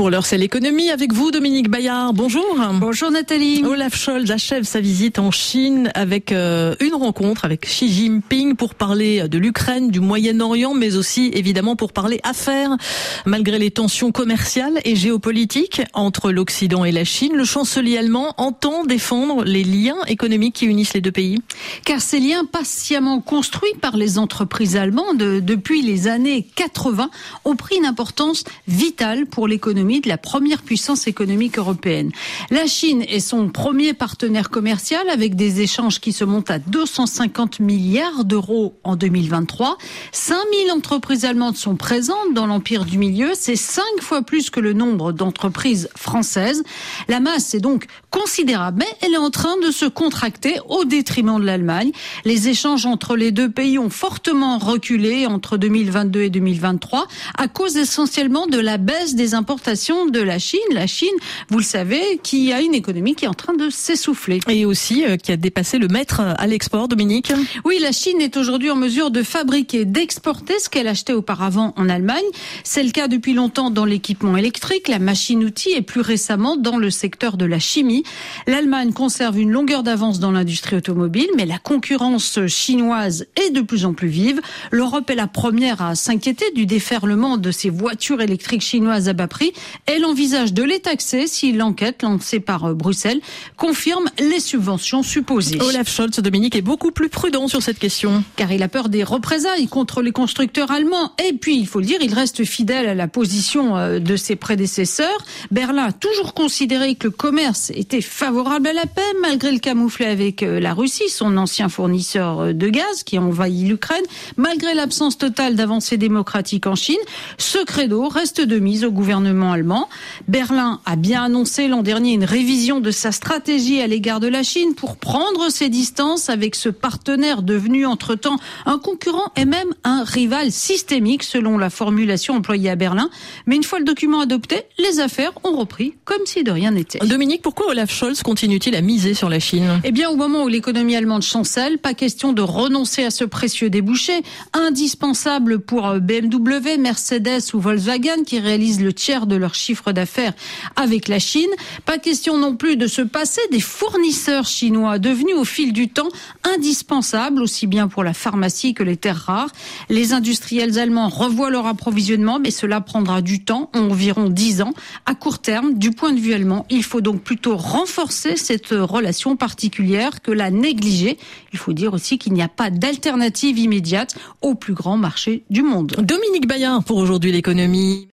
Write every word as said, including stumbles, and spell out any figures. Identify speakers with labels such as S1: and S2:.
S1: Pour l'heure, c'est l'économie avec vous, Dominique Bayard. Bonjour.
S2: Bonjour Nathalie.
S1: Olaf Scholz achève sa visite en Chine avec euh, une rencontre avec Xi Jinping pour parler de l'Ukraine, du Moyen-Orient, mais aussi évidemment pour parler affaires. Malgré les tensions commerciales et géopolitiques entre l'Occident et la Chine, le chancelier allemand entend défendre les liens économiques qui unissent les deux pays.
S2: Car ces liens patiemment construits par les entreprises allemandes depuis les années quatre-vingts ont pris une importance vitale pour l'économie de la première puissance économique européenne. La Chine est son premier partenaire commercial avec des échanges qui se montent à deux cent cinquante milliards d'euros en deux mille vingt-trois. cinq mille entreprises allemandes sont présentes dans l'empire du milieu. C'est cinq fois plus que le nombre d'entreprises françaises. La masse est donc considérable, mais elle est en train de se contracter au détriment de l'Allemagne. Les échanges entre les deux pays ont fortement reculé entre deux mille vingt-deux et deux mille vingt-trois à cause essentiellement de la baisse des importations de la Chine. La Chine, vous le savez, qui a une économie qui est en train de s'essouffler.
S1: Et aussi euh, qui a dépassé le mètre à l'export, Dominique.
S2: Oui, la Chine est aujourd'hui en mesure de fabriquer, d'exporter ce qu'elle achetait auparavant en Allemagne. C'est le cas depuis longtemps dans l'équipement électrique, la machine-outil et plus récemment dans le secteur de la chimie. L'Allemagne conserve une longueur d'avance dans l'industrie automobile, mais la concurrence chinoise est de plus en plus vive. L'Europe est la première à s'inquiéter du déferlement de ces voitures électriques chinoises à bas prix. Elle envisage de les taxer si l'enquête lancée par Bruxelles confirme les subventions supposées.
S1: Olaf Scholz, Dominique, est beaucoup plus prudent sur cette question.
S2: Car il a peur des représailles contre les constructeurs allemands. Et puis, il faut le dire, il reste fidèle à la position de ses prédécesseurs. Berlin a toujours considéré que le commerce était favorable à la paix, malgré le camouflet avec la Russie, son ancien fournisseur de gaz qui a envahi l'Ukraine, malgré l'absence totale d'avancées démocratiques en Chine. Ce credo reste de mise au gouvernement allemand. Berlin a bien annoncé l'an dernier une révision de sa stratégie à l'égard de la Chine pour prendre ses distances avec ce partenaire devenu entre-temps un concurrent et même un rival systémique selon la formulation employée à Berlin. Mais une fois le document adopté, les affaires ont repris comme si de rien n'était.
S1: Dominique, pourquoi Olaf Scholz continue-t-il à miser sur la Chine ?
S2: Eh bien, au moment où l'économie allemande chancelle, pas question de renoncer à ce précieux débouché, indispensable pour B M W, Mercedes ou Volkswagen qui réalisent le tiers de leur chiffre d'affaires avec la Chine. Pas question non plus de se passer des fournisseurs chinois devenus au fil du temps indispensables, aussi bien pour la pharmacie que les terres rares. Les industriels allemands revoient leur approvisionnement, mais cela prendra du temps, environ dix ans. À court terme, du point de vue allemand, il faut donc plutôt renforcer cette relation particulière que la négliger. Il faut dire aussi qu'il n'y a pas d'alternative immédiate au plus grand marché du monde.
S1: Dominique Bayard pour aujourd'hui l'économie.